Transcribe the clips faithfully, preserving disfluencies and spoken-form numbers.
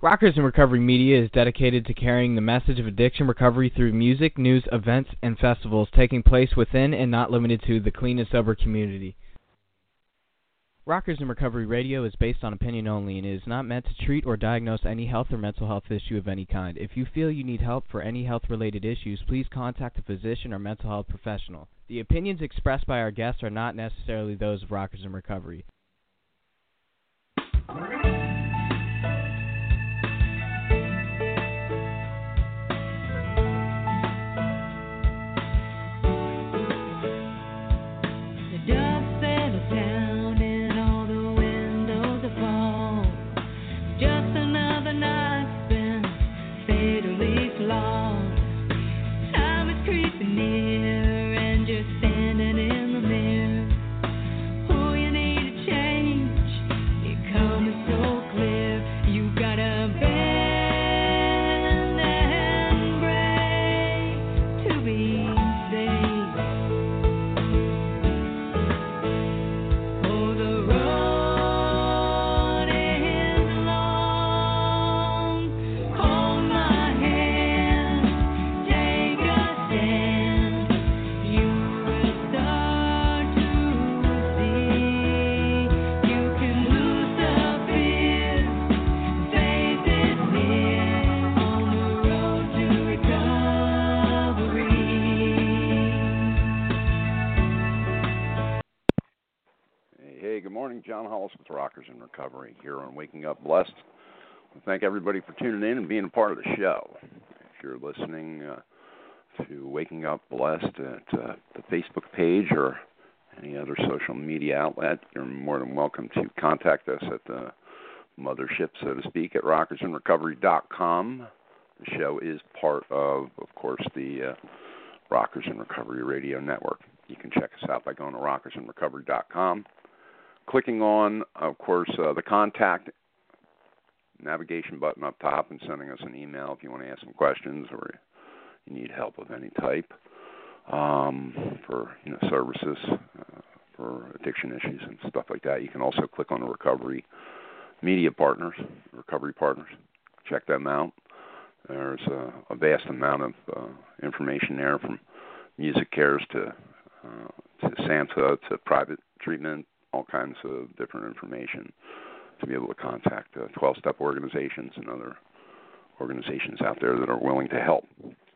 Rockers in Recovery Media is dedicated to carrying the message of addiction recovery through music, news, events, and festivals taking place within and not limited to the clean and sober community. Rockers in Recovery Radio is based on opinion only and is not meant to treat or diagnose any health or mental health issue of any kind. If you feel you need help for any health-related issues, please contact a physician or mental health professional. The opinions expressed by our guests are not necessarily those of Rockers in Recovery. John Hollis with Rockers in Recovery here on Waking Up Blessed. I thank everybody for tuning in and being a part of the show. If you're listening uh, to Waking Up Blessed at uh, the Facebook page or any other social media outlet, you're more than welcome to contact us at the mothership, so to speak, at rockers in recovery dot com. The show is part of, of course, the uh, Rockers in Recovery Radio Network. You can check us out by going to rockers in recovery dot com. Clicking on, of course, uh, the contact navigation button up top and sending us an email if you want to ask some questions or you need help of any type um, for you know services uh, for addiction issues and stuff like that. You can also click on the Recovery Media Partners, Recovery Partners. Check them out. There's uh, a vast amount of uh, information there, from music cares to uh, to Santa to private treatment, all kinds of different information to be able to contact uh, twelve-step organizations and other organizations out there that are willing to help.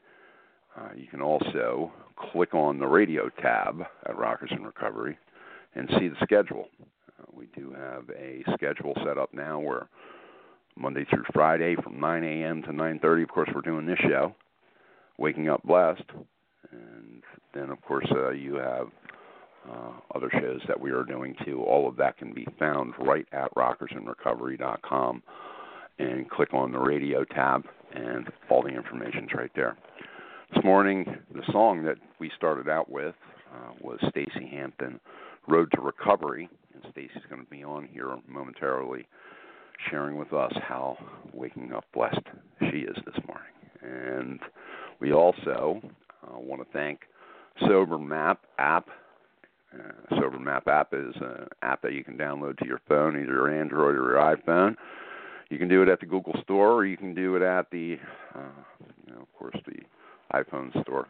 Uh, you can also click on the radio tab at Rockers in Recovery and see the schedule. Uh, we do have a schedule set up now where Monday through Friday from nine a.m. to nine thirty, of course, we're doing this show, Waking Up Blessed. And then, of course, uh, you have Uh, other shows that we are doing too. All of that can be found right at rockers in recovery dot com, and click on the radio tab and all the information's right there. This morning, the song that we started out with uh, was Stacey Hampton, Road to Recovery, and Stacey's going to be on here momentarily sharing with us how waking up blessed she is this morning. And we also uh, want to thank Sober Map app. Uh, Sober Map app is an app that you can download to your phone, either your Android or your iPhone. You can do it at the Google Store, or you can do it at the, uh, you know, of course, the iPhone Store.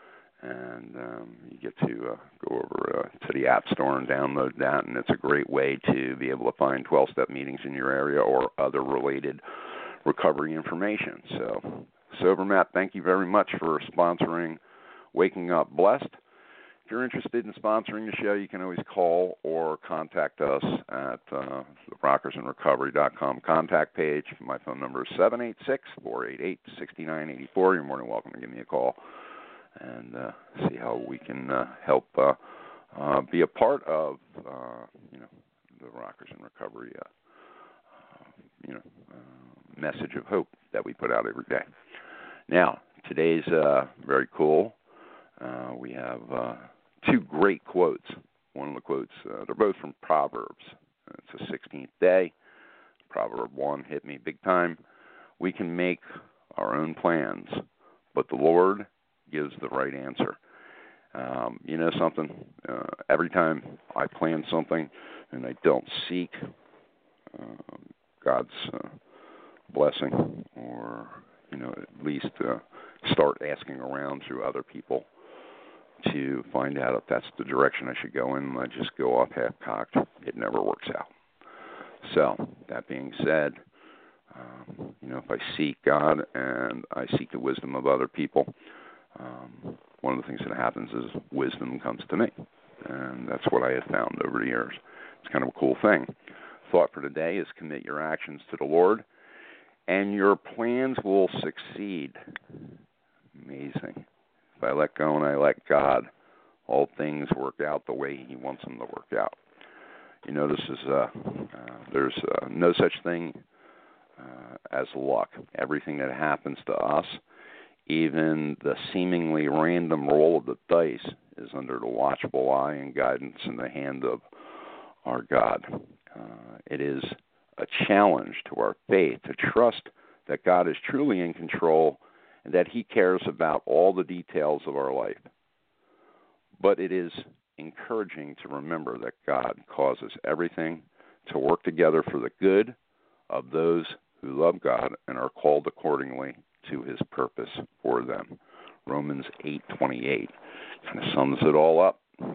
And um, you get to uh, go over uh, to the App Store and download that, and it's a great way to be able to find twelve-step meetings in your area or other related recovery information. So, Sober Map, thank you very much for sponsoring Waking Up Blessed. If you're interested in sponsoring the show, you can always call or contact us at uh, the rockers in recovery dot com contact page. My phone number is seven eight six, four eight eight, six nine eight four. You're more than welcome to give me a call and uh, see how we can uh, help uh, uh, be a part of uh, you know the Rockers in Recovery uh, uh, you know uh, message of hope that we put out every day. Now, today's uh, very cool. Uh, we have uh, two great quotes. One of the quotes, uh, they're both from Proverbs. It's the sixteenth day. Proverb one hit me big time. We can make our own plans, but the Lord gives the right answer. Um, you know something? Uh, every time I plan something and I don't seek uh, God's uh, blessing, or, you know, at least uh, start asking around through other people to find out if that's the direction I should go in. I just go off half-cocked. It never works out. So, that being said, um, you know, if I seek God and I seek the wisdom of other people, um, one of the things that happens is wisdom comes to me. And that's what I have found over the years. It's kind of a cool thing. Thought for today is commit your actions to the Lord, and your plans will succeed. Amazing. If I let go and I let God, all things work out the way He wants them to work out. You know, this is uh, uh, there's uh, no such thing uh, as luck. Everything that happens to us, even the seemingly random roll of the dice, is under the watchful eye and guidance in the hand of our God. Uh, it is a challenge to our faith to trust that God is truly in control and that He cares about all the details of our life. But it is encouraging to remember that God causes everything to work together for the good of those who love God and are called accordingly to His purpose for them. Romans eight twenty-eight kind of sums it all up. Um,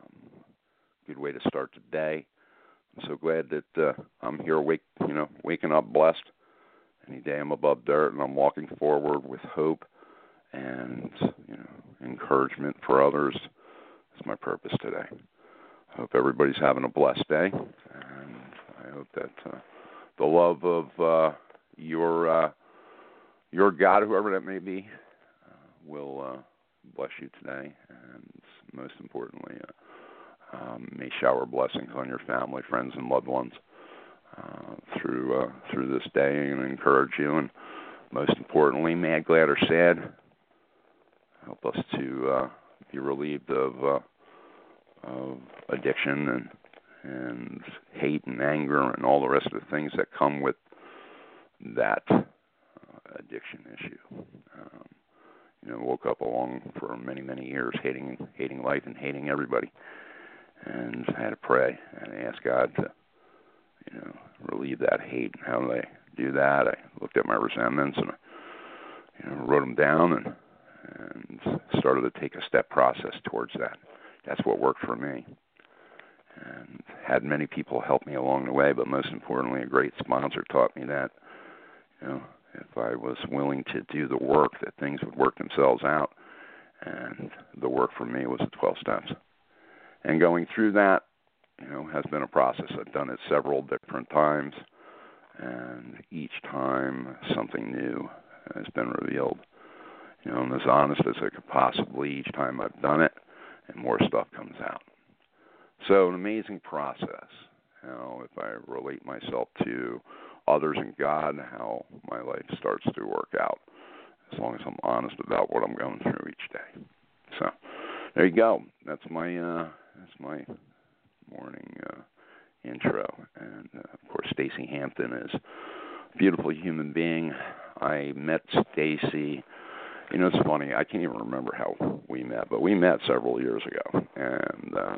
good way to start the day. I'm so glad that uh, I'm here, wake, you know, waking up blessed. Any day I'm above dirt, and I'm walking forward with hope and, you know, encouragement for others. That's my purpose today. I hope everybody's having a blessed day, and I hope that uh, the love of uh, your uh, your God, whoever that may be, uh, will uh, bless you today, and most importantly, uh, um, may shower blessings on your family, friends, and loved ones uh, through uh, through this day, and encourage you. And most importantly, mad, glad, or sad, help us to uh, be relieved of uh, of addiction and and hate and anger and all the rest of the things that come with that uh, addiction issue. Um, you know, woke up along for many, many years hating hating life and hating everybody, and I had to pray and ask God to, you know, relieve that hate. And how did I do that? I looked at my resentments and, you know, wrote them down and and started to take a step process towards that. That's what worked for me. And had many people help me along the way, but most importantly, a great sponsor taught me that, you know, if I was willing to do the work, that things would work themselves out. And the work for me was the twelve steps. And going through that, you know, has been a process. I've done it several different times, and each time something new has been revealed. You know, I'm as honest as I could possibly each time I've done it, and more stuff comes out. So an amazing process. You know, if I relate myself to others and God, how my life starts to work out, as long as I'm honest about what I'm going through each day. So there you go. That's my uh, that's my morning uh, intro. And uh, of course, Stacy Hampton is a beautiful human being. I met Stacy. You know, it's funny. I can't even remember how we met, but we met several years ago. And uh,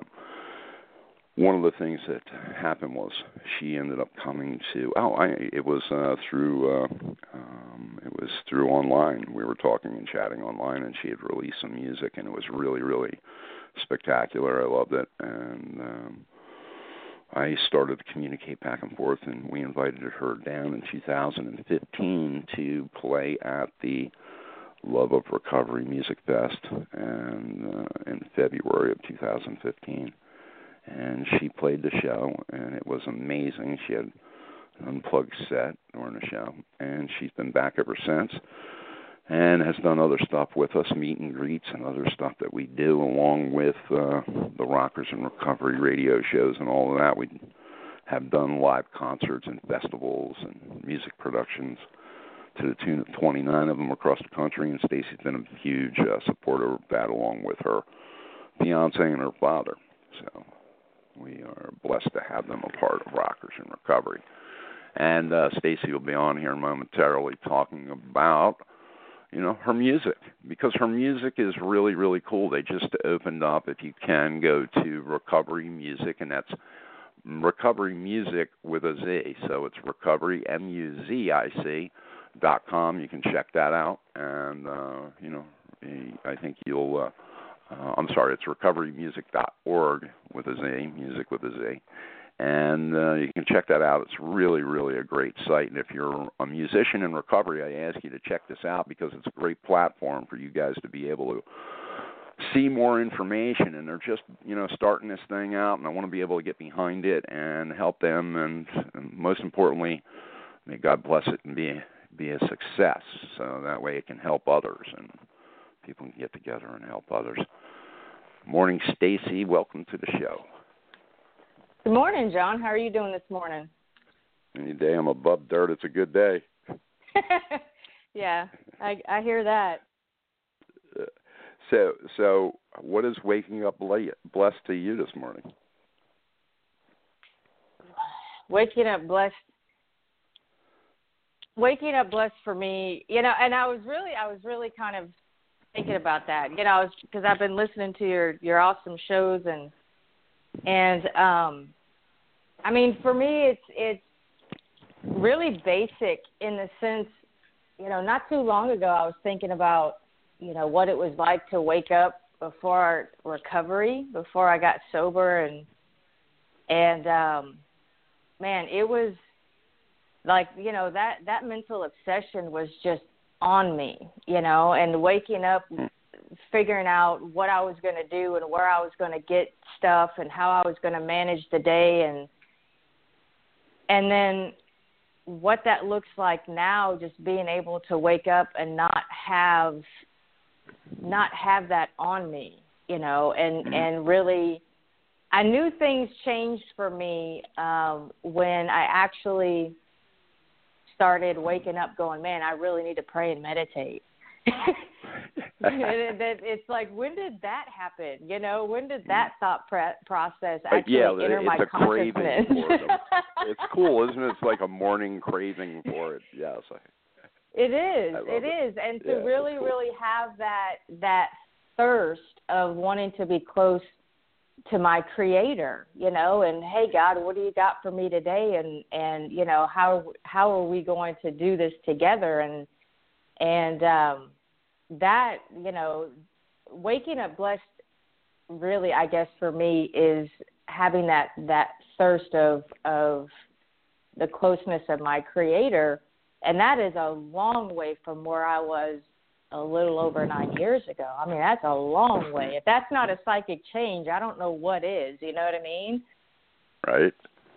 one of the things that happened was she ended up coming to. Oh, I, it was uh, through. Uh, um, it was through online. We were talking and chatting online, and she had released some music, and it was really, really spectacular. I loved it, and um, I started to communicate back and forth, and we invited her down in two thousand fifteen to play at the Love of Recovery Music Fest, and uh, in February of two thousand fifteen, and she played the show, and it was amazing. She had an unplugged set during the show, and she's been back ever since, and has done other stuff with us, meet and greets, and other stuff that we do, along with uh, the Rockers in Recovery radio shows and all of that. We have done live concerts and festivals and music productions to the tune of twenty-nine of them across the country, and Stacy's been a huge uh, supporter of that, along with her fiance and her father. So we are blessed to have them a part of Rockers in Recovery. And uh, Stacy will be on here momentarily talking about, you know, her music, because her music is really, really cool. They just opened up, if you can, go to Recovery Music, and that's Recovery Music with a Z. So it's recovery, M U Z I C, dot com. You can check that out. And, uh, you know, I think you'll, uh, uh, I'm sorry, it's recovery music dot org with a Z, music with a Z. And uh, you can check that out. It's really, really a great site. And if you're a musician in recovery, I ask you to check this out because it's a great platform for you guys to be able to see more information. And they're just, you know, starting this thing out, and I want to be able to get behind it and help them. And, and most importantly, may God bless it and be be a success. So that way it can help others and people can get together and help others. Morning, Stacy. Welcome to the show. Good morning, John. How are you doing this morning? Any day I'm above dirt, it's a good day. Yeah, I I hear that. Uh, so, so what is waking up late blessed to you this morning? Waking up blessed. Waking up blessed for me, you know, and I was really, I was really kind of thinking about that, you know, I was because I've been listening to your your awesome shows and. And, um, I mean, for me, it's it's really basic in the sense, you know, not too long ago I was thinking about, you know, what it was like to wake up before recovery, before I got sober. And, and um, man, it was like, you know, that, that mental obsession was just on me, you know, and waking up figuring out what I was going to do and where I was going to get stuff and how I was going to manage the day, and and then what that looks like now, just being able to wake up and not have not have that on me, you know, and, mm-hmm. and really I knew things changed for me um, when I actually started waking up going, man, I really need to pray and meditate. It's like, when did that happen? You know, when did that thought pre- process actually yeah, enter my consciousness? Craving for it. It's cool, isn't it? It's like a morning craving for it. Yes, I, it is. It, it is, and to yeah, really, cool. really have that that thirst of wanting to be close to my Creator, you know, and hey, God, what do you got for me today? And and you know, how how are we going to do this together? And and um, that, you know, waking up blessed, really, I guess for me, is having that, that thirst of of the closeness of my Creator, and that is a long way from where I was a little over nine years ago. I mean, that's a long way. If that's not a psychic change, I don't know what is. You know what I mean? Right.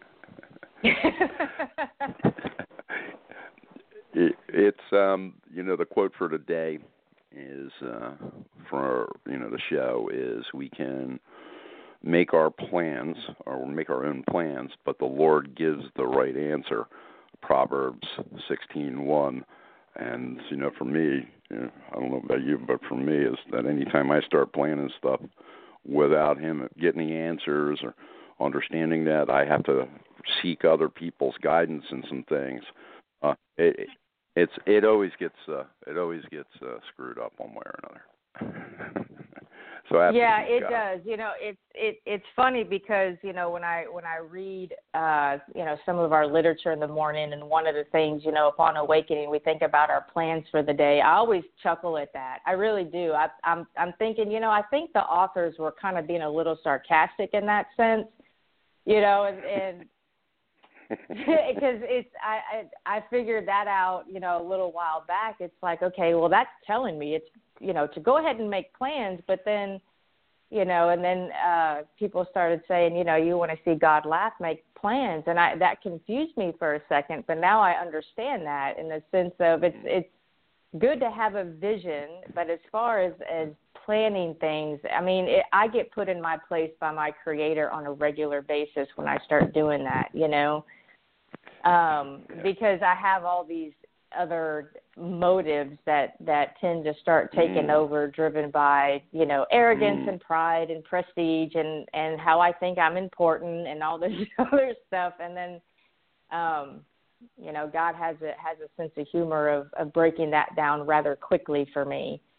it, it's um, you know, the quote for today is uh, for, you know, the show is, we can make our plans or make our own plans, but the Lord gives the right answer. Proverbs sixteen one. And, you know, for me, you know, I don't know about you, but for me, is that anytime I start planning stuff without Him getting the answers or understanding that I have to seek other people's guidance in some things, uh, it, it's it always gets uh, it always gets uh, screwed up one way or another. So yeah, it God. does. You know, it's it it's funny because, you know, when I when I read uh, you know, some of our literature in the morning, and one of the things, you know, upon awakening, we think about our plans for the day. I always chuckle at that. I really do. I, I'm I'm thinking, you know, I think the authors were kind of being a little sarcastic in that sense, you know, and. and because it's I, I I figured that out, you know, a little while back. It's like, okay, well, that's telling me it's, you know, to go ahead and make plans, but then, you know, and then uh, people started saying, you know, you want to see God laugh, make plans, and I that confused me for a second, but now I understand that in the sense of it's it's good to have a vision, but as far as as planning things, I mean, it, I get put in my place by my Creator on a regular basis when I start doing that, you know. Um, because I have all these other motives that, that tend to start taking mm. over, driven by, you know, arrogance mm. and pride and prestige and, and how I think I'm important and all this other stuff. And then, um, you know, God has a, has a sense of humor of, of breaking that down rather quickly for me.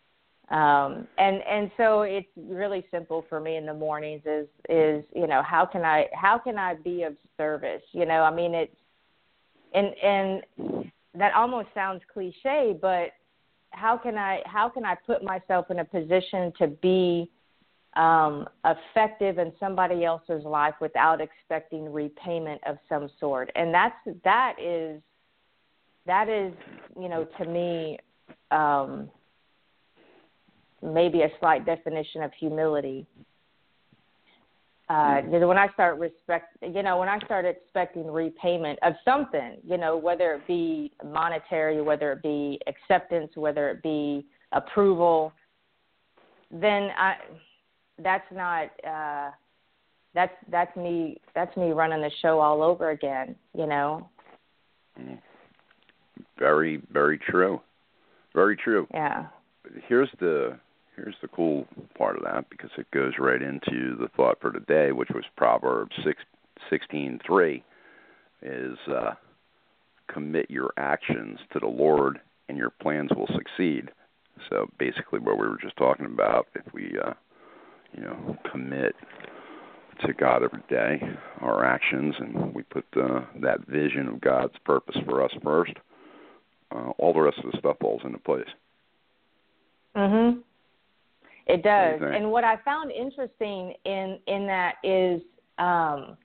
Um, and and so it's really simple for me in the mornings is is you know how can I how can I be of service? You know, I mean it's and and that almost sounds cliche, but how can I how can I put myself in a position to be um, effective in somebody else's life without expecting repayment of some sort? And that's that is that is you know to me. Um, maybe a slight definition of humility. Uh, when I start respect, you know, when I start expecting repayment of something, you know, whether it be monetary, whether it be acceptance, whether it be approval, then I, that's not, uh, that's that's me, that's me running the show all over again, you know. Very, very true. Very true. Yeah. Here's the here's the cool part of that, because it goes right into the thought for today, which was Proverbs six, sixteen three, is uh, commit your actions to the Lord and your plans will succeed. So basically what we were just talking about, if we, uh, you know, commit to God every day, our actions, and we put uh, that vision of God's purpose for us first, uh, all the rest of the stuff falls into place. Mm-hmm. It does. What and what I found interesting in, in that is, um,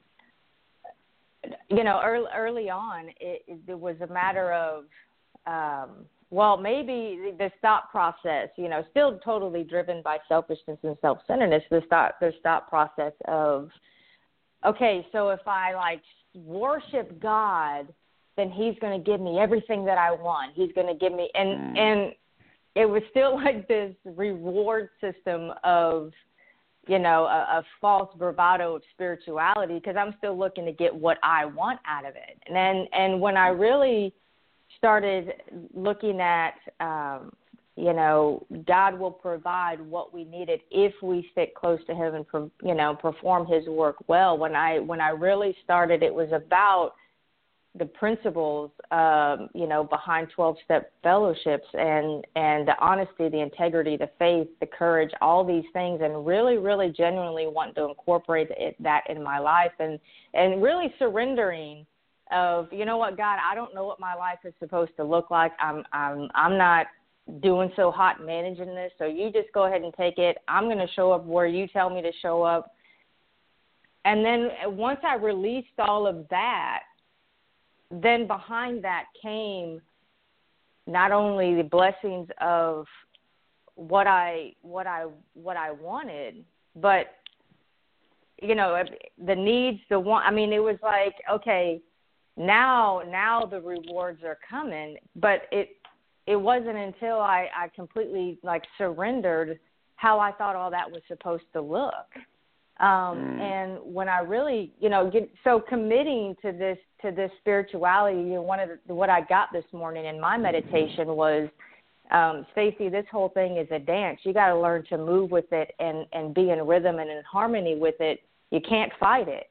you know, early, early on, it, it was a matter of, um, well, maybe the stop process, you know, still totally driven by selfishness and self-centeredness, the stop, the stop process of, okay, so if I, like, worship God, then he's going to give me everything that I want. He's going to give me, and, mm. and, it was still like this reward system of, you know, a, a false bravado of spirituality, because I'm still looking to get what I want out of it. And then, and when I really started looking at, um, you know, God will provide what we needed if we stick close to him and, you know, perform his work well. When I when I really started, it was about the principles, um, you know, behind twelve-step fellowships and, and the honesty, the integrity, the faith, the courage, all these things, and really, really genuinely want to incorporate it, that in my life, and, and really surrendering of, you know what, God, I don't know what my life is supposed to look like. I'm, I'm, I'm not doing so hot managing this, so you just go ahead and take it. I'm going to show up where you tell me to show up. And then once I released all of that, then behind that came not only the blessings of what I what I what I wanted, but you know, the needs, the want. I mean, it was like, okay, now now the rewards are coming, but it it wasn't until I, I completely like surrendered how I thought all that was supposed to look. Um, mm. And when I really, you know, get, so committing to this, to this spirituality, you know, one of the, what I got this morning in my meditation was, um, Stacey, this whole thing is a dance. You got to learn to move with it and, and be in rhythm and in harmony with it. You can't fight it.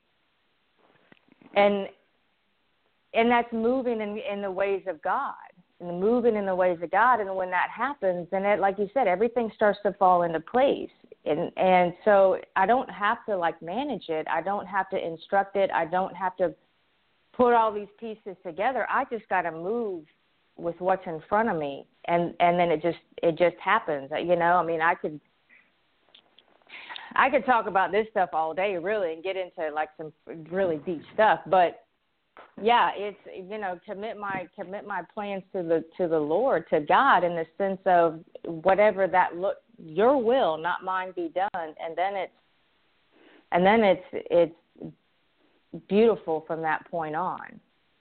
And, and that's moving in, in the ways of God, and moving in the ways of God. And when that happens, then it, like you said, everything starts to fall into place. And and so I don't have to, like, manage it. I don't have to instruct it. I don't have to put all these pieces together. I just got to move with what's in front of me, and, and then it just it just happens. You know, I mean, I could I could talk about this stuff all day, really, and get into like some really deep stuff. But yeah, it's, you know, commit my commit my plans to the to the Lord, to God, in the sense of whatever that look. Your will, not mine, be done, and then it's, and then it's, it's beautiful from that point on.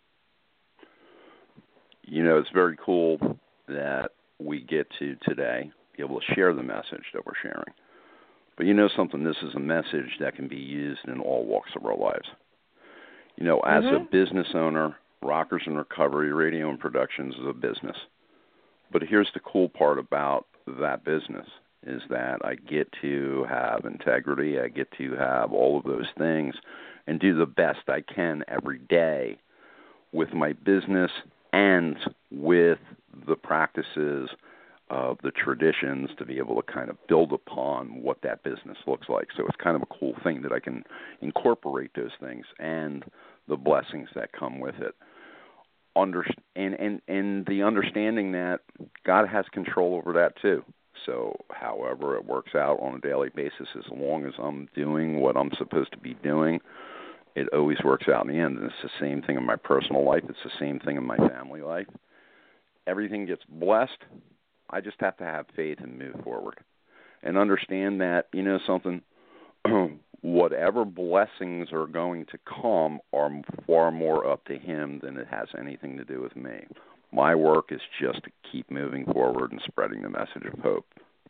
You know, it's very cool that we get to today be able to share the message that we're sharing. But you know something, this is a message that can be used in all walks of our lives. You know, as mm-hmm. a business owner, Rockers in Recovery Radio and Productions is a business. But here's the cool part about that business, is that I get to have integrity, I get to have all of those things, and do the best I can every day with my business and with the practices of the traditions to be able to kind of build upon what that business looks like. So it's kind of a cool thing that I can incorporate those things and the blessings that come with it. Under, and, and, and the understanding that God has control over that too. So however it works out on a daily basis, as long as I'm doing what I'm supposed to be doing, it always works out in the end. And it's the same thing in my personal life. It's the same thing in my family life. Everything gets blessed. I just have to have faith and move forward and understand that, you know, something, whatever blessings are going to come are far more up to him than it has anything to do with me. My work is just to keep moving forward and spreading the message of hope.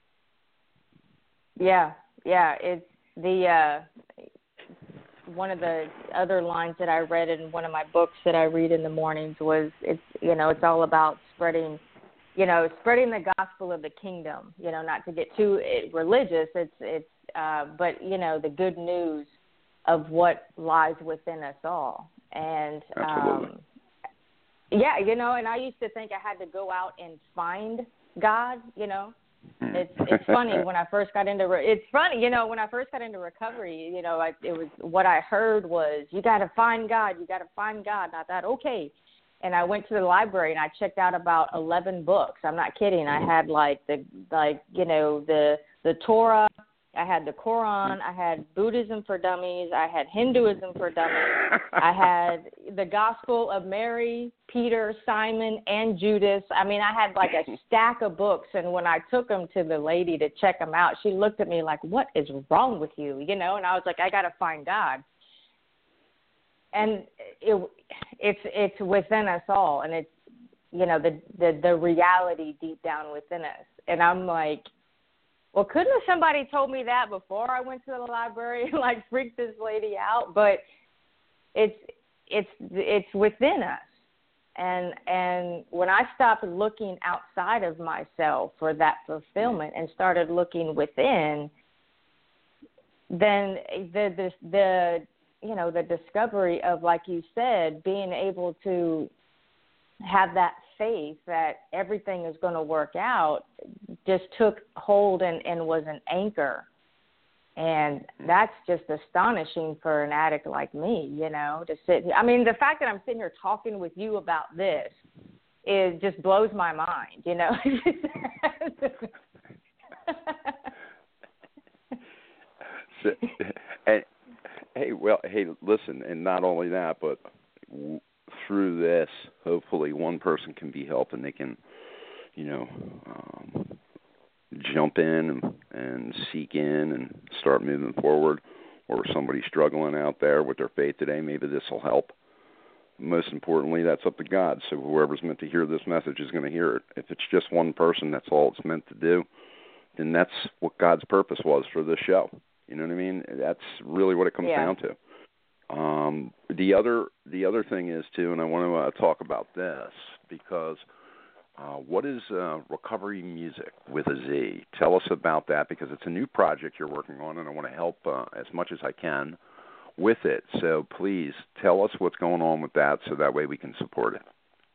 Yeah, yeah. It's the uh, one of the other lines that I read in one of my books that I read in the mornings was, it's, you know, it's all about spreading, you know, spreading the gospel of the kingdom. You know, not to get too religious. It's it's. Uh, but, you know, the good news of what lies within us all. And, um, yeah, you know, and I used to think I had to go out and find God, you know. It's it's funny when I first got into, re- it's funny, you know, when I first got into recovery, you know, I, it was, what I heard was, you got to find God, you got to find God. And I thought, okay. And I went to the library and I checked out about eleven books. I'm not kidding. I had like the, like, you know, the, the Torah, I had the Quran, I had Buddhism for Dummies, I had Hinduism for Dummies, I had the Gospel of Mary, Peter, Simon, and Judas. I mean, I had like a stack of books, and when I took them to the lady to check them out, she looked at me like, what is wrong with you, you know? And I was like, I got to find God. And it, it's it's within us all, and it's, you know, the, the, the reality deep down within us. And I'm like, well, couldn't have somebody told me that before I went to the library, like freaked this lady out? But it's it's it's within us, and and when I stopped looking outside of myself for that fulfillment and started looking within, then the the the you know the discovery of, like you said, being able to have that faith that everything is going to work out just took hold and, and was an anchor. And that's just astonishing for an addict like me, you know, to sit here. I mean, the fact that I'm sitting here talking with you about this is just blows my mind, you know. so, and, hey, well, hey, listen, and not only that, but w- through this, hopefully one person can be helped and they can, you know, um, jump in and, and seek in and start moving forward. Or somebody struggling out there with their faith today, maybe this will help. Most importantly, that's up to God. So whoever's meant to hear this message is going to hear it. If it's just one person, that's all it's meant to do, then that's what God's purpose was for this show. You know what I mean? That's really what it comes yeah. down to. Um, the other the other thing is, too, and I want to uh, talk about this, because uh, what is uh, Recovery Music with a Z? Tell us about that, because it's a new project you're working on, and I want to help uh, as much as I can with it. So please tell us what's going on with that, so that way we can support it.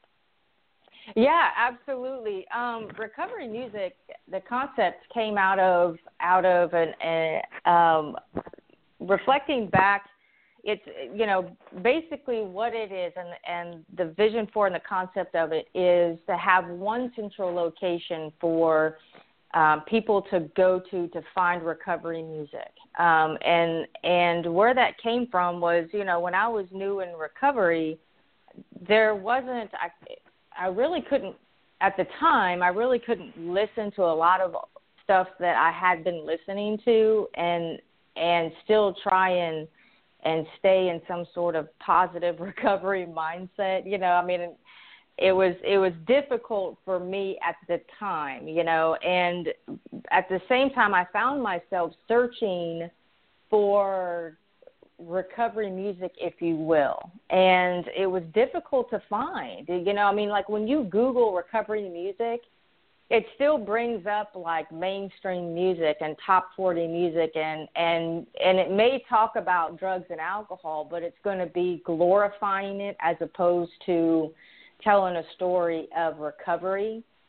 Yeah, absolutely. Um, Recovery Music, the concept came out of out of an, a, um, reflecting back. It's, you know, basically what it is, and and the vision for and the concept of it is to have one central location for um, people to go to to find recovery music. Um, and and where that came from was, you know, when I was new in recovery, there wasn't, I, I really couldn't, at the time, I really couldn't listen to a lot of stuff that I had been listening to and and still try and and stay in some sort of positive recovery mindset. You know, I mean, it was it was difficult for me at the time, you know, and at the same time I found myself searching for recovery music, if you will, and it was difficult to find. You know, I mean, like when you Google recovery music, it still brings up like mainstream music and top forty music, and, and, and it may talk about drugs and alcohol, but it's going to be glorifying it as opposed to telling a story of recovery.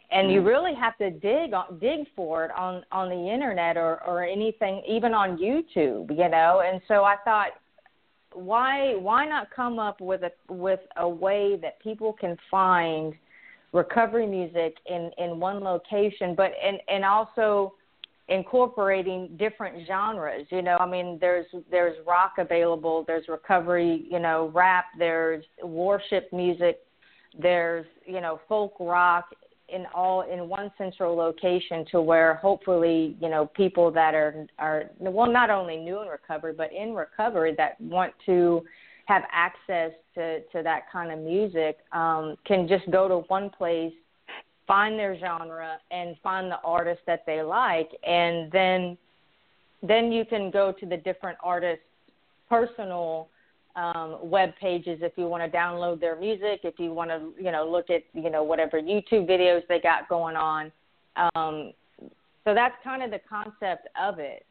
and you really have to dig on, dig for it on, on the internet or, or anything, even on YouTube, you know. And so I thought, why why not come up with a with a way that people can find recovery music in, in one location, but and, and also incorporating different genres, you know. I mean, there's there's rock available, there's recovery, you know, rap, there's worship music, there's, you know, folk rock, in all in one central location, to where hopefully, you know, people that are are well, not only new in recovery, but in recovery that want to have access to, to that kind of music um, can just go to one place, find their genre, and find the artist that they like, and then then you can go to the different artists' personal um, web pages if you want to download their music, if you want to, you know, look at, you know, whatever YouTube videos they got going on. Um, so that's kind of the concept of it.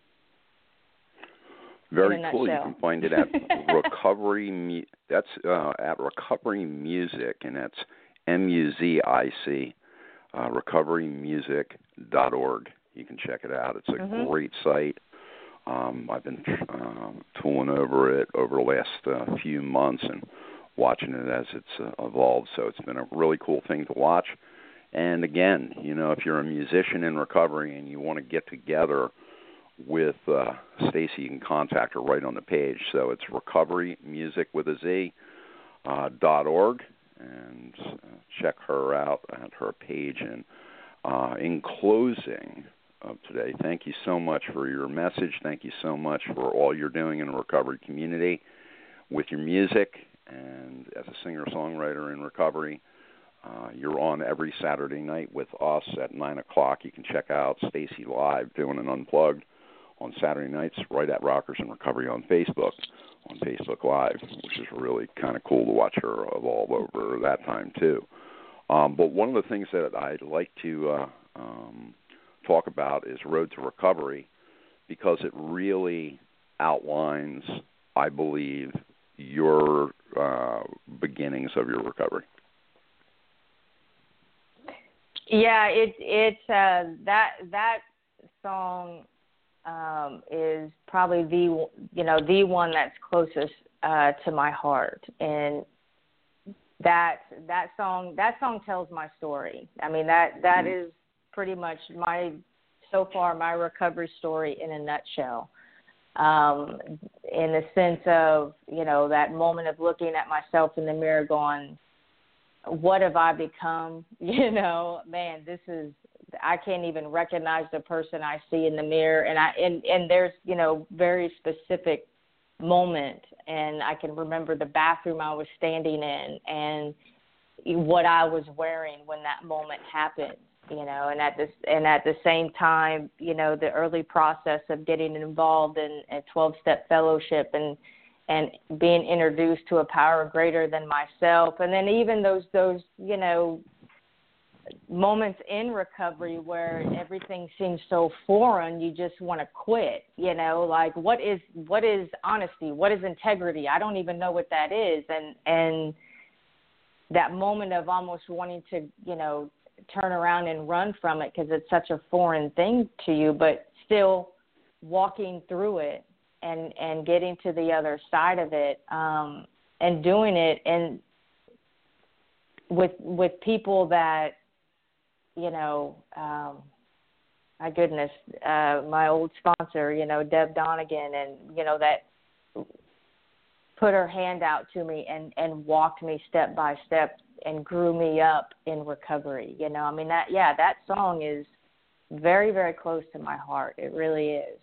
Very cool. You can find it at Recovery. That's uh, at Recovery Music, and that's M U Z I C, uh, recovery music dot org. You can check it out. It's a mm-hmm. great site. Um, I've been um, tooling over it over the last uh, few months and watching it as it's uh, evolved. So it's been a really cool thing to watch. And again, you know, if you're a musician in recovery and you want to get together with uh, Stacy, you can contact her right on the page. So it's recovery music with a Z uh, dot org, and uh, check her out at her page. And uh, in closing of today, thank you so much for your message. Thank you so much for all you're doing in the recovery community with your music, and as a singer-songwriter in recovery. Uh, you're on every Saturday night with us at nine o'clock. You can check out Stacy live doing an Unplugged on Saturday nights right at Rockers in Recovery on Facebook, on Facebook Live, which is really kind of cool to watch her evolve over that time too. Um, but one of the things that I'd like to uh, um, talk about is Road to Recovery, because it really outlines, I believe, your uh, beginnings of your recovery. Yeah, it it uh, that that song um, is probably the you know the one that's closest uh, to my heart, and that that song that song tells my story. I mean, that that mm-hmm. is pretty much my so far my recovery story in a nutshell. Um, in the sense of, you know, that moment of looking at myself in the mirror, going, what have I become? You know, man, this is, I can't even recognize the person I see in the mirror. And I, and, and there's, you know, very specific moment. And I can remember the bathroom I was standing in and what I was wearing when that moment happened, you know, and at this, and at the same time, you know, the early process of getting involved in a twelve-step fellowship and, and being introduced to a power greater than myself. And then even those, those, you know, moments in recovery where everything seems so foreign, you just want to quit, you know, like what is, what is honesty? What is integrity? I don't even know what that is. And, and that moment of almost wanting to, you know, turn around and run from it because it's such a foreign thing to you, but still walking through it and, and getting to the other side of it, um, and doing it and with with people that, you know, um, my goodness, uh, my old sponsor, you know, Deb Donegan, and, you know, that put her hand out to me and, and walked me step by step and grew me up in recovery. You know, I mean, that, yeah, that song is very, very close to my heart. It really is.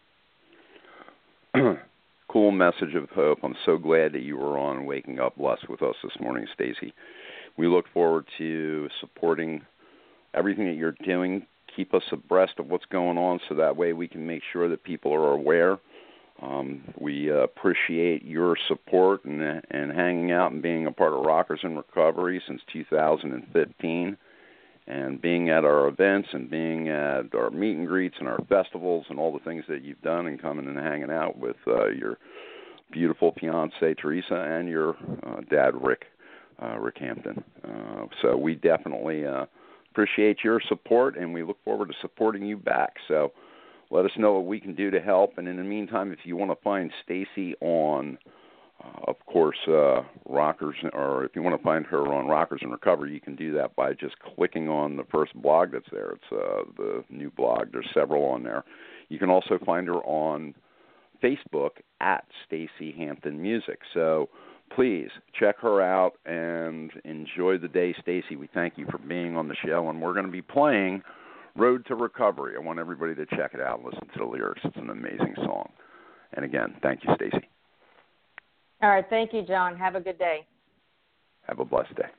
Cool message of hope. I'm so glad that you were on Waking Up Blessed with us this morning, Stacy. We look forward to supporting everything that you're doing. Keep us abreast of what's going on so that way we can make sure that people are aware. Um, we uh, appreciate your support and, and hanging out and being a part of Rockers in Recovery since two thousand fifteen, and being at our events and being at our meet and greets and our festivals and all the things that you've done, and coming and hanging out with uh, your beautiful fiancée, Teresa, and your uh, dad, Rick, uh, Rick Hampton. Uh, so we definitely uh, appreciate your support, and we look forward to supporting you back. So let us know what we can do to help. And in the meantime, if you want to find Stacy on, uh, of course, uh, Rockers, or if you want to find her on Rockers in Recovery, you can do that by just clicking on the first blog that's there. It's uh, the new blog. There's several on there. You can also find her on Facebook at Stacy Hampton Music. So please check her out and enjoy the day, Stacy. We thank you for being on the show, and we're going to be playing Road to Recovery. I want everybody to check it out and listen to the lyrics. It's an amazing song. And again, thank you, Stacy. All right, thank you, John. Have a good day. Have a blessed day.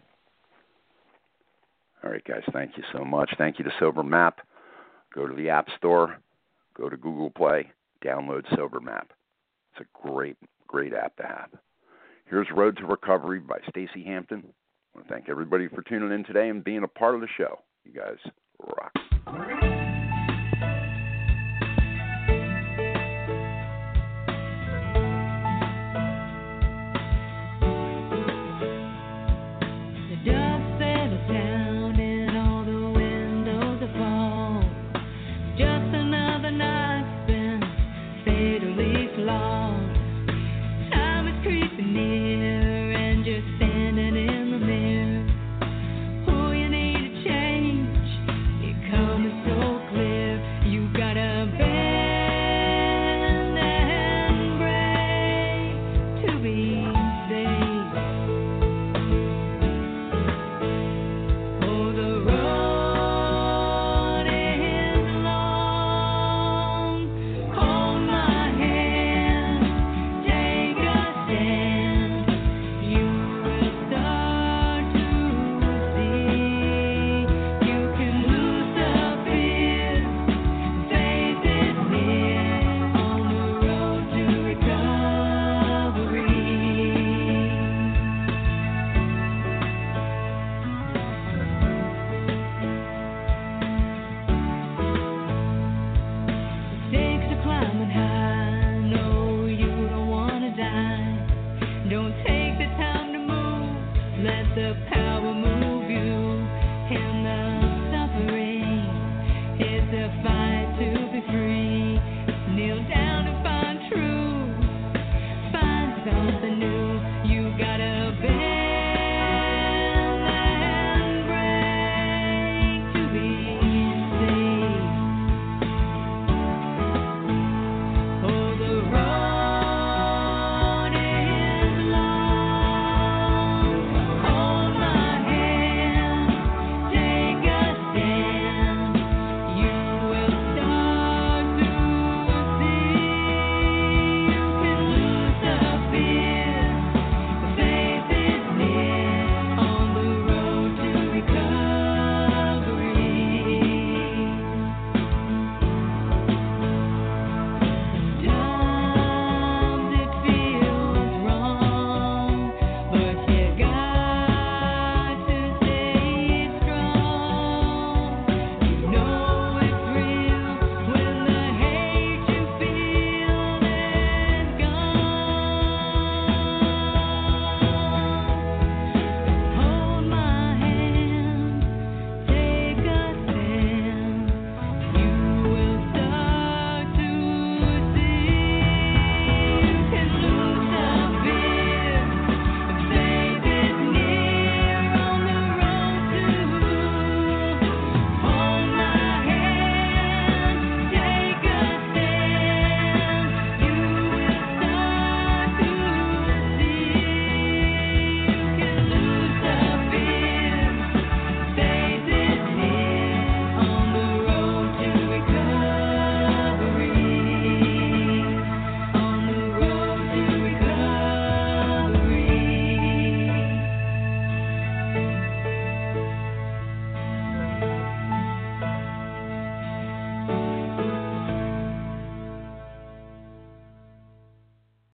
All right, guys, thank you so much. Thank you to Sober Map. Go to the App Store, go to Google Play, download Sober Map. It's a great, great app to have. Here's Road to Recovery by Stacy Hampton. I want to thank everybody for tuning in today and being a part of the show. You guys rock.